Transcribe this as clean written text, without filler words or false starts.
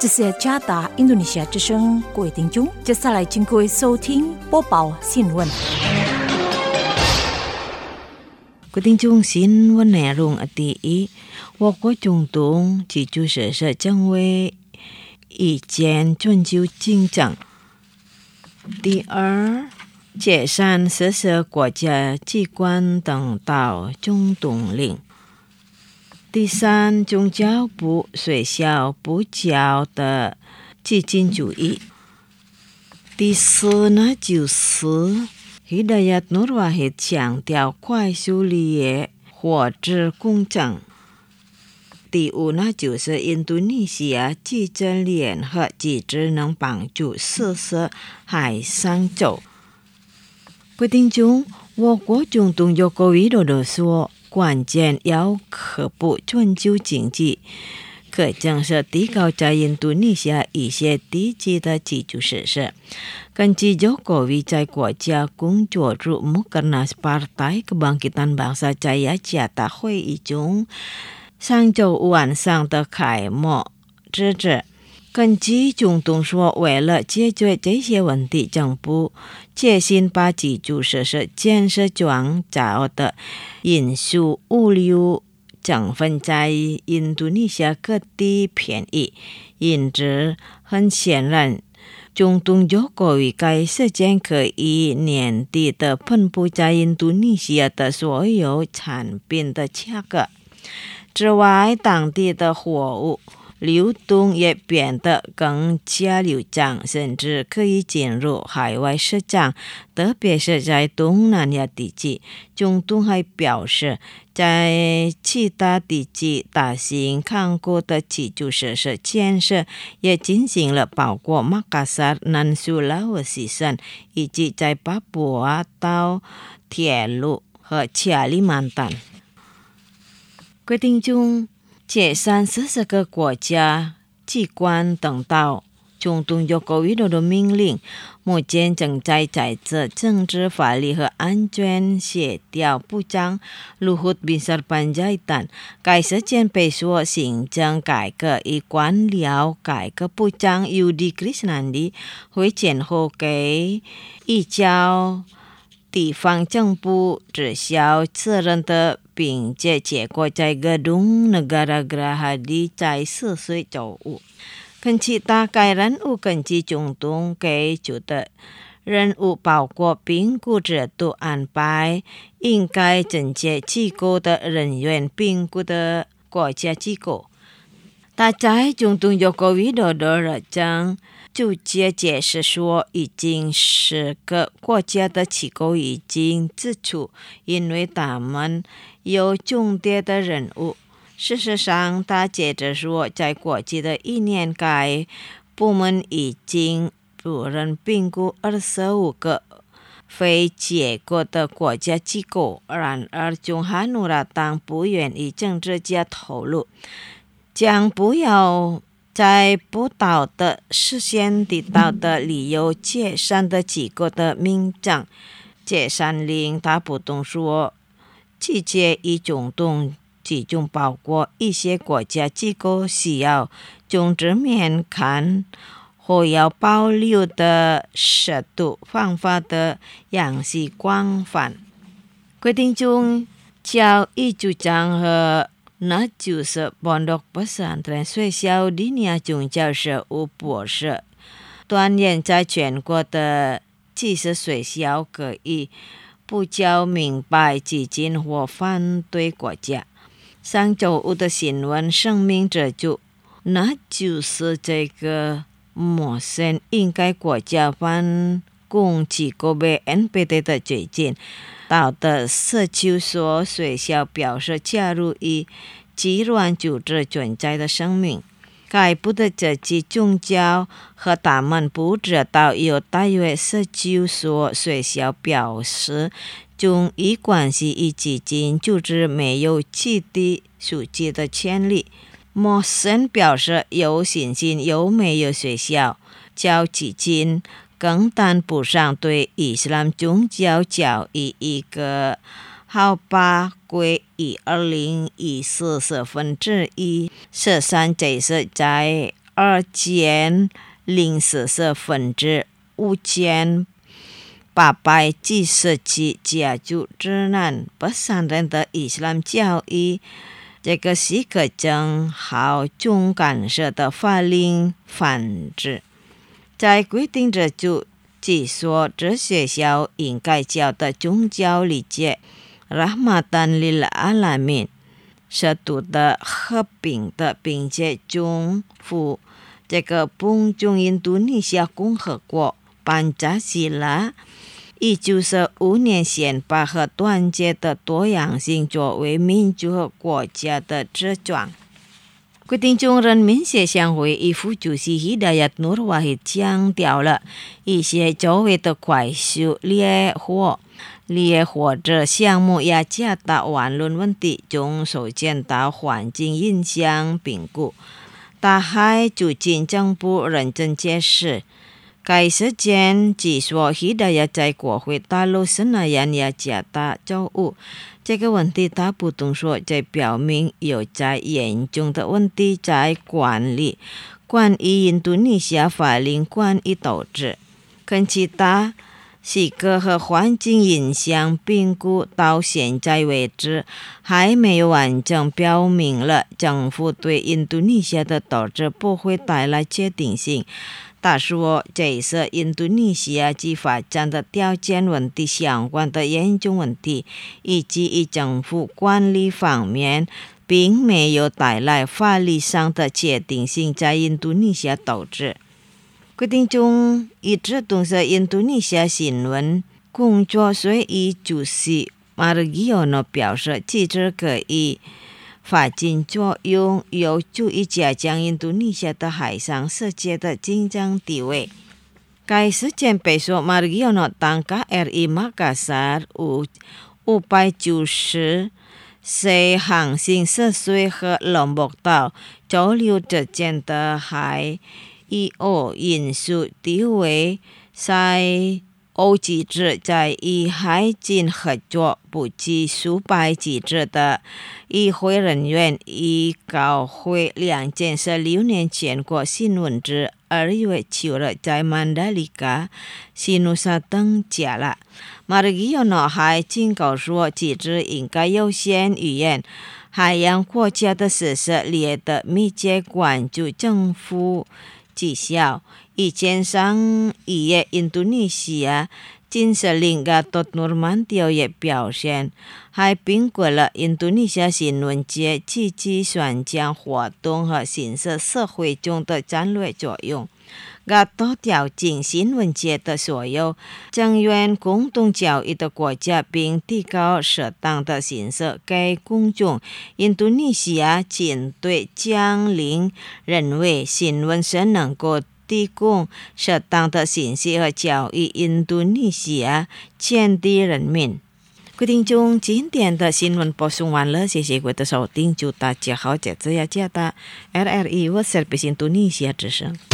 这是加达印度尼西亚之声，各位听众，接下来请各位收听播报新闻。 各位听众，新闻内容第一，我国中东自主设施将为意见追究进展。第二，解散涉涉国家机关等到中东令。第三，宗教部学校不教的激进主义。第四呢，就是Hidayat Nur Wahid 强调快速理业火质公正。第五呢，就是印度尼西亚地震联合机制能帮助涉涉海上走。规定中，我国中东有个维度的说，关键要克服全球经济，可正是提高在印度尼西亚一些地区的基础设施。根据Jokowi在国家工作组Mukernas Partai Kebangkitan Bangsa Jaya Jata 会议中，上周晚上的开幕致辞。根据中东说，为了解决这些问题，政府决心把基础设施建设创造的运输物流整分在印度尼西亚各地便宜。因此，很显然，中东Jokowi该时间可以年底的分布在印度尼西亚的所有产品的价格。之外，当地的货物流动也变得更加流畅，甚至可以进入海外市场，特别是在东南亚地区。中东还表示，在其他地区大型港口的基础设施建设也进行了，包括马卡萨、南苏拉威西省，以及在巴布亚岛铁路和加里曼丹。规定中，解散40个国家机关等到中东有个维度的命令，目前正在这政治法律和安全协调部长Luhut Binsar Panjaitan。该时间被说行政改革与官僚改革部长 Yudi Krishnandi 会前后给移交地方政府直销责任的，并且结果在Gedung Negara Gerahadi 在4岁周五。根据大概任务，根据中东给出的任务包括评估制度安排，应该整洁机构的人员评估的国家机构。他在中东有个维度的热章就解释说，已经10个国家的机构已经指出，因为他们有重大的任务。事实上，他接着说，在过去的1年，该部门已经主任评估25个非结果的国家机构。然而，中哈努拉党不愿意政治家透露将不要在不道德事先提到的理由解散的机构的名称。解散令他不动说，季节与中东其中包括一些国家机构需要从正面看或要保留的适度方法的样式广泛。规定中教育组长和那就是Pondok Pesantren学校里尼宗教事务博士断言，在全国的几十学校可以不教明白激进或反对国家。上周五的新闻声明指出，那就是这个陌生应该国家反攻机构被 NPT 的最近到的19所学校表示加入以极端组织存在的声明。该部的这些宗教和他们不知道有大约19所学校表示，中医关系与激进组织没有取缔书记的权利。莫森表示有信心有没有学校较激进更谈不上对伊斯兰宗教教育一个好把归以2014113这是在 2804分之5877家族之难不善人的伊斯兰教义，这个是个正好中干涉的法令范制，在规定着就即说这学校应该教的宗教理解Rahmatan lil alamin是读的和平的，并且征服这个中印度尼西亚共和国班加西拉，1995年宪法和团结的多样性作为民主和国家的支柱。规定中人民协商会议副主席 Hidayat Nur Wahid 强调了一些周围的快速烈火者项目也加大网络问题中首见到环境影响评估。大海促进政府认真解释，该事件即说 Hidayat 在国会大陆Senayan也加大照顾这个问题，他不动说这表明有在严重的问题在管理关于印度尼西亚法令关于导致跟其他西格和环境影响评估到现在为止还没有完整表明了政府对印度尼西亚的导致不会带来确定性。他说，这是印度尼西亚及发展的条件问题相关的严重问题，以及以政府管理方面并没有带来法律上的确定性在印度尼西亚导致。规定中一直都是印度尼西亚新闻工作随意主席马尔基奥诺表示，记者可以发展作用有助于加强印度尼西亚的海上世界的竞争地位。该事件被说马尔基奥诺当 KRI Makassar 590随航行涉水和龙目岛交流之间的海因素地位在欧机制在与海警合作不计数百机制的议会人员已告会2件是6年前过新闻之2月7日在曼达里卡、西努萨登家了。马尔基奥诺还警告说，机制应该优先预言海洋国家的实施列的密切关注政府绩效。以前上1月印度尼西亚金司令Gatot Nurmantio也表现，还评估了印度尼西亚新闻界积极宣讲活动和形式社会中的战略作用。Gatot调整新闻界的所有成员共同交易的国家，并提高适当的形式给公众。印度尼西亚舰队将领认为，新闻是能够提供适当的信息和教育印度尼西亚全体人民。规定中今天的新闻播送完了，谢谢各位的收听，祝大家好，这次也加大 RRI World Service 印度尼西亚之声。